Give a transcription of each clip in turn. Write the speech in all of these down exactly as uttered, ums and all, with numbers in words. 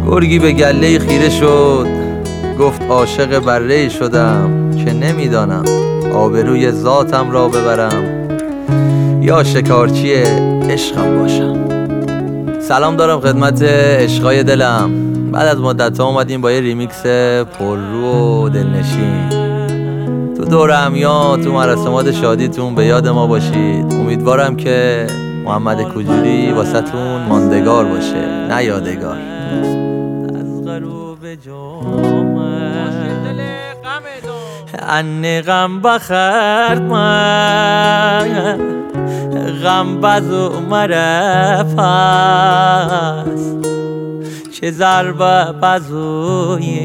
گرگی به گله خیره شد، گفت عاشق بره شدم که نمیدانم آبروی ذاتم را ببرم یا شکارچی عشقم باشم. سلام دارم خدمت عشقای دلم. بعد از مدت ها اومدیم با یه ریمیکس پررو و دلنشین. تو دور همیا، تو مراسمات شادیتون به یاد ما باشید. امیدوارم که محمد کوجوری واسه تون ماندگار باشه نه یادگار. از غروب ان غم بخرد من غم بزو مرف است چه ضربه بزوی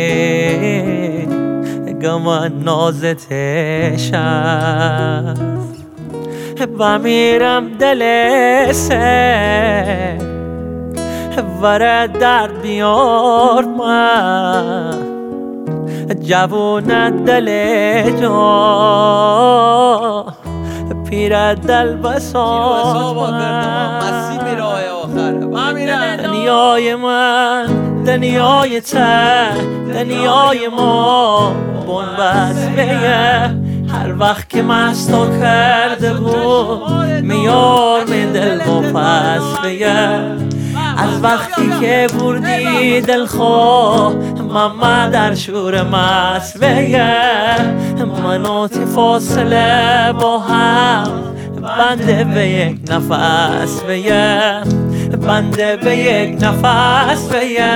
گمان نازتش است و میرم دل سه وره درد بیار من جوون دل جا پیر دل بساز من دنیای من دنیای ته دنیای ما بنبست بیه هر وقت که مستو کرده بود میار من دل و پس بیه از وقتی که بردی دل خواه ماما در شور مست بیه مناتی فاصله با هم بنده به یک نفس بیه بنده به یک نفس بیه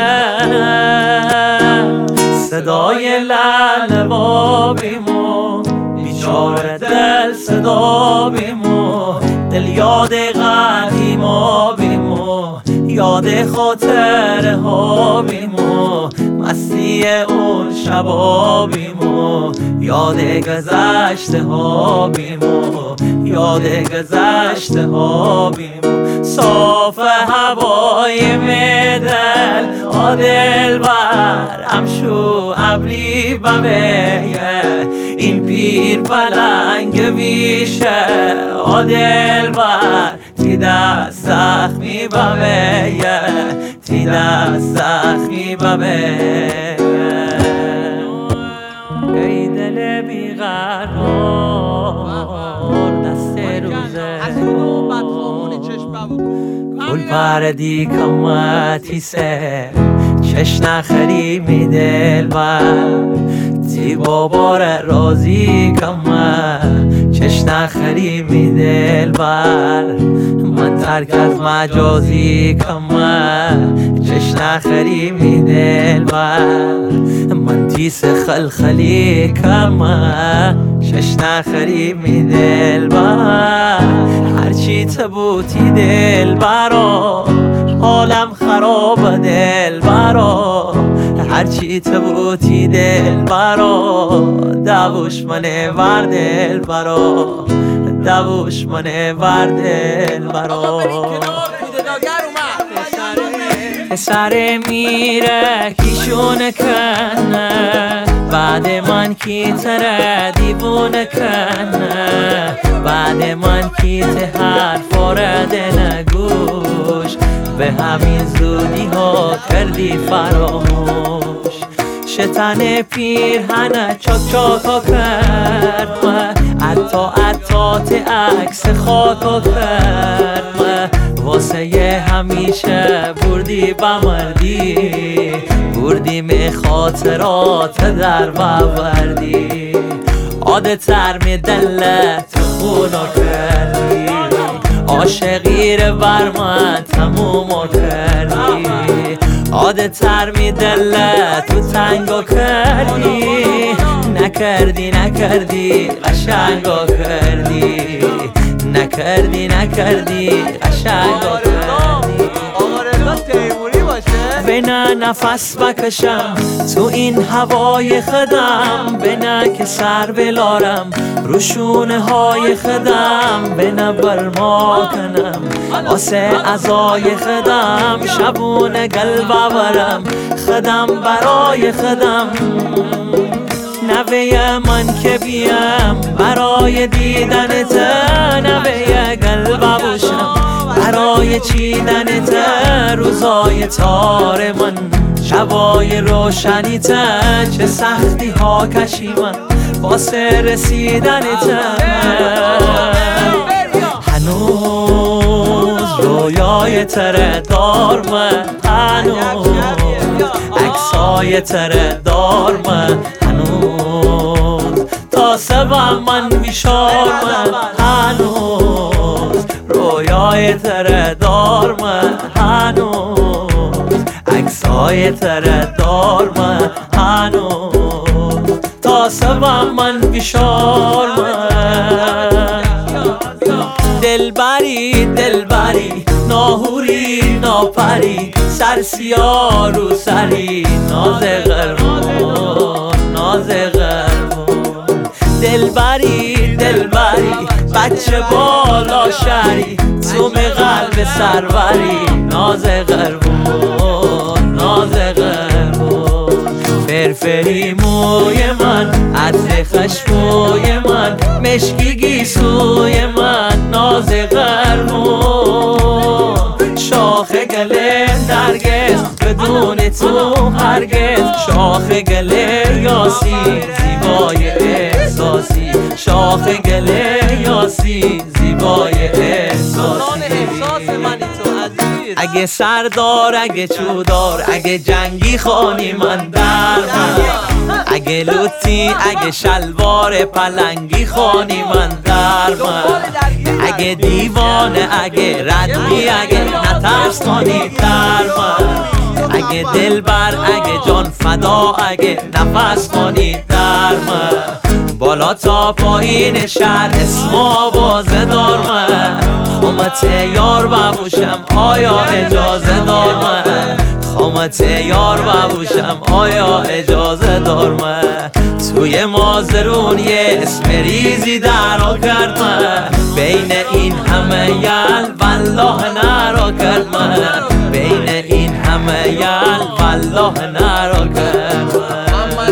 صدای لعل بابیمو بیچاره دل صدا بیمو دل یاد قدیما بیمو یاد خاطره ها بیمو مستی اون شبا بیمو یاد گذشته ها بیمو یاد گذشته ها بیمو صاف هوای میدل آدل بر امشو ابری بمیه این پیر پلنگ ویشه آدل بر تی دست زخمی بمیه تی دست زخمی بمیه ای دل بیقرار دست روزه گل پردی کمتی سه چش نخری می دل بر تی بابار رازی کمه چش نخری می دل بر من ترک از مجازی کمه چش نخری می دل بر من تیس خلخلی کمه چش نخری می دل بر هرچی تبوتی دل برا حالم خراب دل برا هرچی تبوتی دل برا دوش منه ور دل برا دوش منه ور دل برا پسر میره کیشونه کنه بعد من کی تره دیوونه کنه بعد من کی ته حرف آرده نگوش به همین زودی ها کردی فراموش شتن پیرهنه چاک چاکا کرد من عطا عطات عکس خاکا کرد من واسه یه همیشه بردی بمردی بردی می خاطرات در بوردی عاده تر می دلت خونا کردی عاشقی رو بر من تموم کردی عاده تر می دلت تو تنگا کردی نکردی نکردی قشنگا کردی نکردی نکردی قشنگا کردی بنا نفس بکشم تو این هوای خدم بنا که سر بلارم روشونه های خدم بنا برما کنم آسه ازای خدم شبونه قلب برم خدم برای خدم نوه من که بیم برای دیدن تا نوه قلب باشم برای چیدنت روزای تار من، شبای روشنیت چه سختی ها کشیدم واسه رسیدنت. هنوز رویای تره دار من، هنوز عکسای تره دار من، هنوز تا سبم من بیشار من، هنوز رویای تره دار من، هنوز عکسای تره دار من، هنوز تا سبم من بیشار من. دلبری دلبری ناهوری ناپری، سرسیا رو سری ناز قرمون ناز قرمون. دلبری دلبری بچه بالا شری، توم قلب سروری ناز قرمون ناز قرمون. فرفری موی من عطر خشموی من، مشکی گیسوی من ناز قرمون. شاخ گله نرگس بدون تو هرگز، شاخ گله یاسی زیبای احساسی، شاخ گله یاسی زیبای احساسی. اگه سردار اگه چودار اگه جنگی خانی من در من، اگه لوتی اگه شلوار پلنگی خانی من در من، اگه دیوانه اگه ردی اگه نترس خانی در من، اگه دلبر اگه جان فدا اگه نفس خانی در من. بالا تا پایین شهر اسم آوازه دار من، خامت یار ببوشم آیا اجازه دار من، خامت یار ببوشم آیا اجازه دار من. توی مازرون یه اسم ریزی درا کرد من، بین این همه یل والله نرا کرد من، بین این همه یل والله نرا کرد من.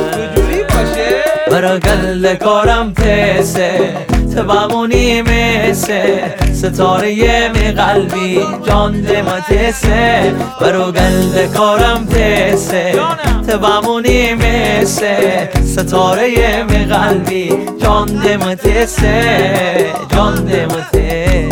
برا گل کارم تسه تبمونی میسه، ستاره می قلبی جان دمتسه. برا گل کارم تسه تبمونی میسه، ستاره می قلبی جان دمتسه جان دمتسه.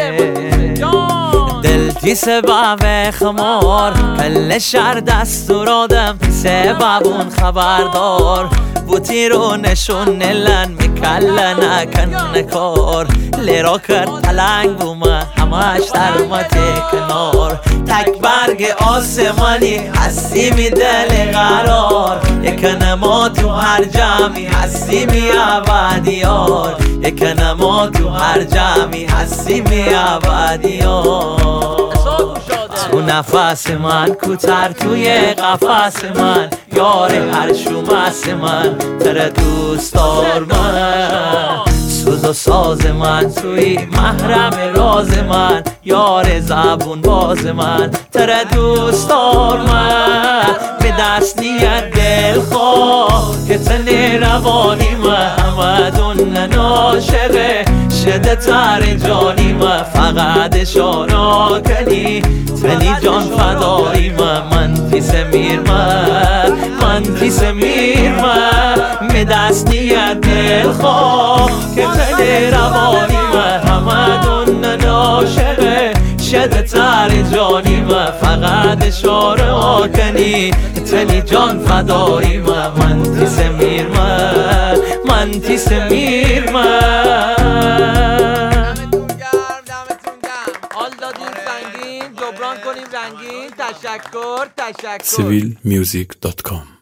دل تیسه بابه خمار کل شهر دستور آدم، تیسه بابون خبردار بوتی رو نشون نلن میکلن نکن کار. لیرا کرد پلنگ بومه همش در مت کنار، تک برگ آسمانی هستی می دل قرار، یک نما تو هر جمعی هستی می ابدیار، یک نما تو هر جمعی هستی می ابدیار. تو نفس من کوتر توی قفس من، یار هر شومس من تره دوست دار من. سوز و ساز من توی محرم راز من، یار زبون باز من تره دوست دار من. به دست نیت دل خواه که تنی روانی محمدون ناشقه شده تر جانی من، فقط اشارا کنی تنی جان فدایی من. من تیس میر من من تیس میر من، می دست نیت دل خواه که تنی روانی محمدون ناشقه شده تر جانی من، فقط اشاره کنی تنی جان فدایی من. من تیس میر من من تیس میر من. حال دادیم سنگین جبران کنیم رنگین. تشکر تشکر. سیویل میوزیک دات کام